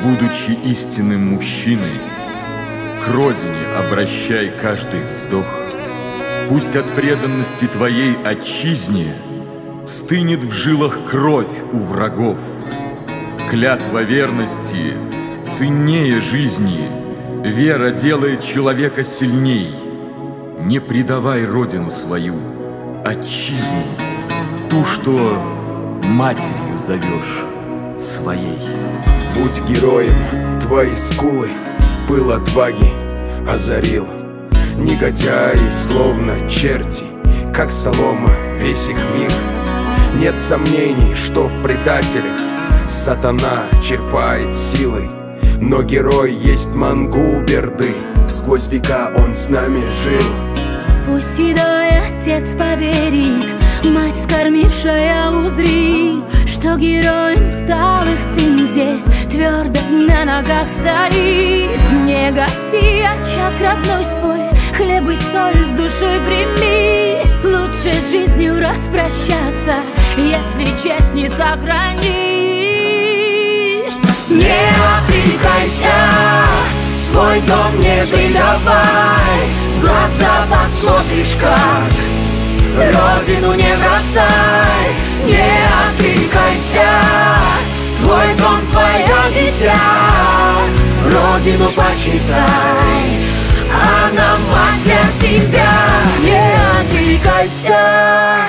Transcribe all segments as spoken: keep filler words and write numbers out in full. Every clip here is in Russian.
Будучи истинным мужчиной, к родине обращай каждый вздох. Пусть от преданности твоей отчизне стынет в жилах кровь у врагов. Клятва верности ценнее жизни, вера делает человека сильней. Не предавай родину свою, отчизну, ту, что матерью зовешь своей. Будь героем, твои скулы пыл отваги озарил. Негодяи, словно черти, как солома, весь их мир. Нет сомнений, что в предателях сатана черпает силы. Но герой есть Мангуберды, сквозь века он с нами жил. Пусть седой отец поверит, мать, скормившая, узрит, что героем стал их сын здесь, твердо на ногах стоит. Не гаси очаг родной свой, хлеб и соль с душой прими. Лучше с жизнью распрощаться, если честь не сохранишь. Не отрекайся, свой дом не предавай. В глаза посмотришь, как родину не бросай. Не отрекайся, твой дом, твое дитя. Родину почитай, она мать для тебя. Не отрекайся.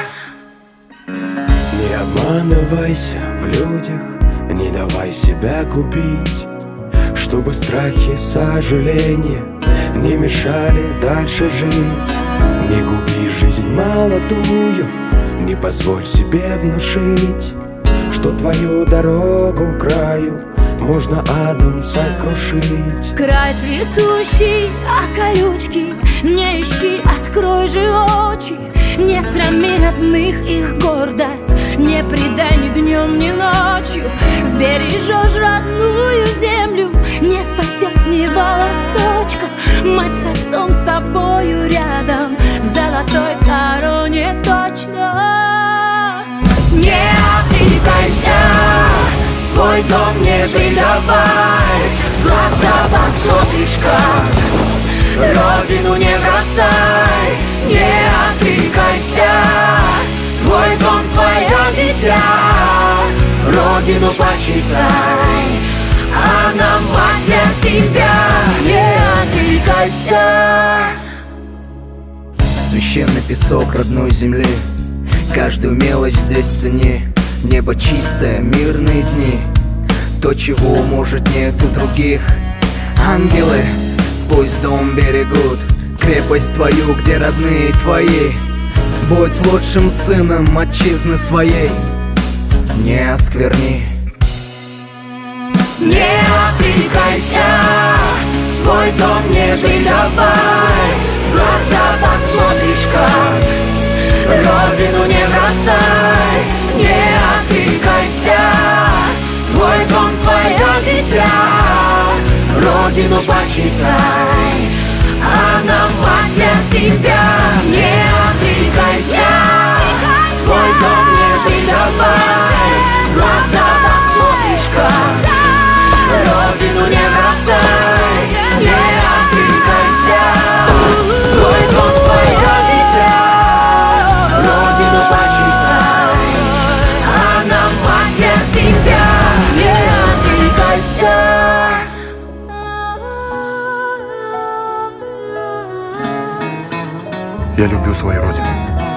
Не обманывайся в людях, не давай себя губить, чтобы страхи, сожаления не мешали дальше жить. Не губи жизнь молодую, не позволь себе внушить, что твою дорогу к краю можно адом сокрушить. Край цветущий, а колючки не ищи, открой же очи. Не срами родных их гордость, не предай ни днем, ни ночью. Сбережешь родную землю, не спадет ни волосочка. Мать с отцом с тобою рядом, в золотой короне точно. Не отрекайся, свой дом не предавай. В глаза посмотришь, как родину не бросай. Не отрекайся, твой дом, твое дитя. Родину почитай, она мать для тебя. Не отрекайся. Священный песок родной земли, каждую мелочь здесь цени. Небо чистое, мирные дни, то, чего, может, нет у других. Ангелы, пусть дом берегут, крепость твою, где родные твои. Будь лучшим сыном отчизны своей, не оскверни. Не отрекайся, свой дом не предавай. В глаза посмотришь, как родину не бросай. Не отрекайся, твой дом, твое дитя. Родину почитай, она мать для тебя. Не отрекайся, свой дом не предавай. В глаза посмотришь, как родину не бросай. Не отрекайся, твой дом, твое дитя. Родину почитай, она мать для тебя. Не отрекайся. Я люблю свою родину.